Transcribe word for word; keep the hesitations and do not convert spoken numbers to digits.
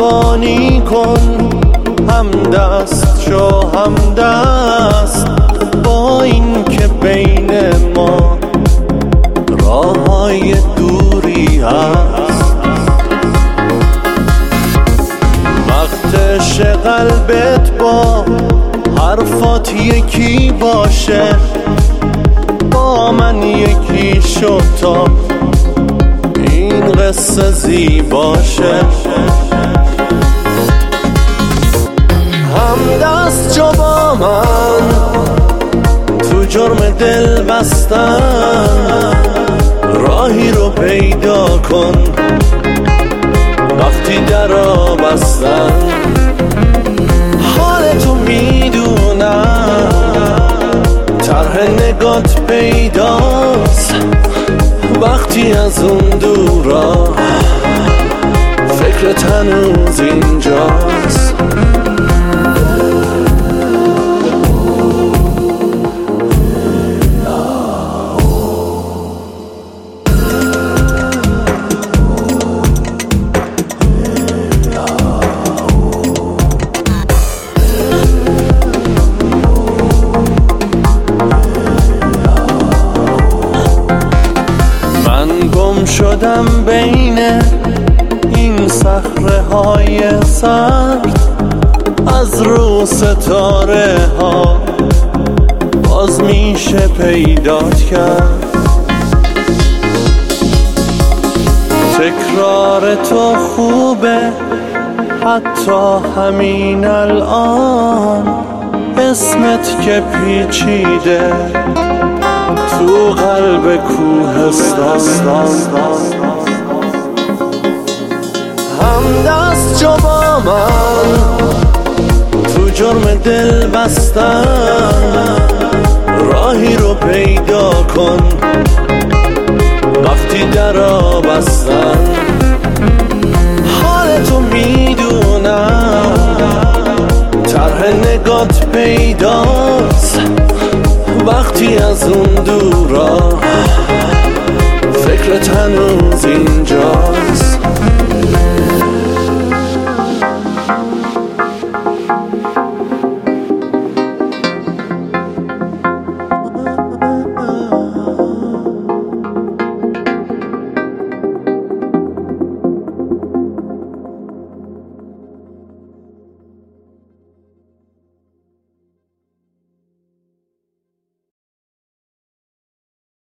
قربانی کن، هم دست شو هم دست، با این که بین ما راههای دوری هست. وقتش قلبت با حرفات یکی باشه، با من یکی شو تا این قصه زیباشه. هم دست جو با من تو جرم دل بستن، راهی رو پیدا کن وقتی درا بستن. حالتو میدونم، طرح نگات پیداست وقتی از اون دورا فکرت هنوز اینجاست. شدم بین این صخره های سرد، از رو ستاره ها باز میشه پیدات کرد. تکرار تو خوبه حتی همین الان، اسمت که پیچیده تو قلب کوهستان. هم دست جو با من تو جرم دل بستن، راهی رو پیدا کن وقتی درا بستن. حالتو میدونم، طرح نگات پیداست وقتی از اون دورا فکرت هنوز این